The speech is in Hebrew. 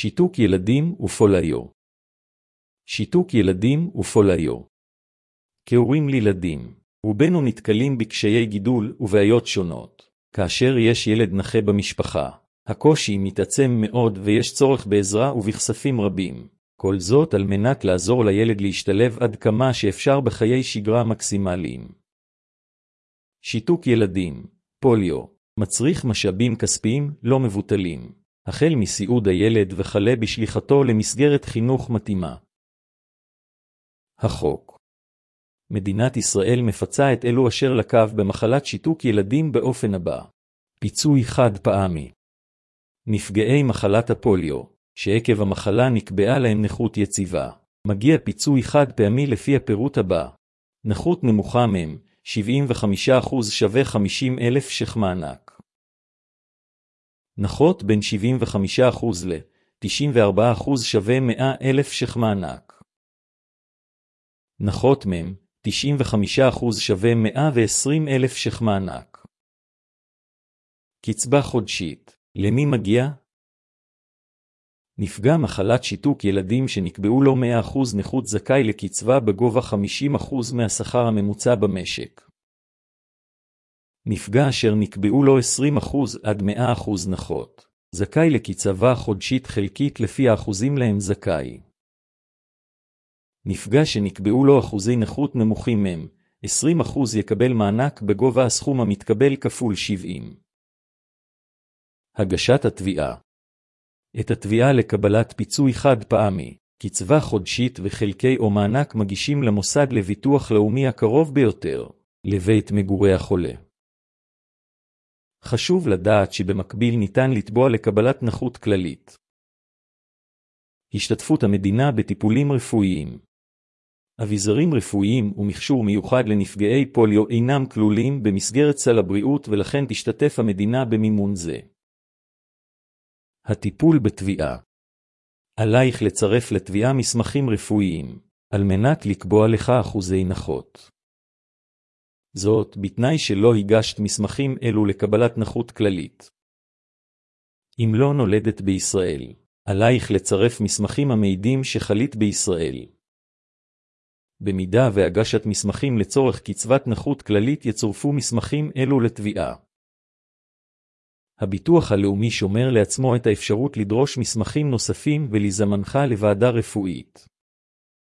שיתוק ילדים ופוליו. שיתוק ילדים ופוליו. כהורים לילדים, רובנו נתקלים בקשיי גידול ובעיות שונות. כאשר יש ילד נכה במשפחה, הקושי מתעצם מאוד ויש צורך בעזרה ובכספים רבים. כל זאת על מנת לעזור לילד להשתלב עד כמה שאפשר בחיי שגרה מקסימליים. שיתוק ילדים, פוליו, מצריך משאבים כספיים לא מבוטלים, החל מסיעוד הילד וכלה בשליחתו למסגרת חינוך מתאימה. החוק. מדינת ישראל מפצה את אלו אשר לקו במחלת שיתוק ילדים באופן הבא. פיצוי חד פעמי. נפגעי מחלת הפוליו, שעקב המחלה נקבעה להם נכות יציבה, מגיע פיצוי חד פעמי לפי הפירוט הבא. נכות נמוכה מהם, 75% שווה 50,000 ש"ח מענק. נכות בין 75% ל-94% שווה 100,000 ש"ח מענק. נכות מהם, 95% שווה 120,000 ש"ח מענק. קצבה חודשית. למי מגיע? נפגע מחלת שיתוק ילדים שנקבעו לו 100% נכות זכאי לקצבה בגובה 50% מהשכר הממוצע במשק. נפגע אשר נקבעו לו 20% עד 100% נכות, זכאי לקצבה חודשית חלקית לפי האחוזים להם זכאי. נפגע שנקבעו לו אחוזי נכות נמוכים מהם, 20% יקבל מענק בגובה הסכום המתקבל כפול 70. הגשת התביעה. את התביעה לקבלת פיצוי חד פעמי, קצבה חודשית וחלקי או מענק מגישים למוסד לביטוח לאומי הקרוב ביותר, לבית מגורי החולה. חשוב לדעת שבמקביל ניתן לתבוע לקבלת נכות כללית. השתתפות המדינה בטיפולים רפואיים. אביזרים רפואיים ומכשור מיוחד לנפגעי פוליו אינם כלולים במסגרת סל הבריאות ולכן תשתתף המדינה במימון זה. הטיפול בתביעה. עלייך לצרף לתביעה מסמכים רפואיים, על מנת לקבוע לך אחוזי נכות. זאת בתנאי שלא הגשת מסמכים אלו לקבלת נכות כללית. אם לא נולדת בישראל, עלייך לצרף מסמכים המעידים שחלית בישראל. במידה והגשת מסמכים לצורך קצבת נכות כללית יצורפו מסמכים אלו לתביעה. הביטוח הלאומי שומר לעצמו את האפשרות לדרוש מסמכים נוספים ולזמנך לוועדה רפואית.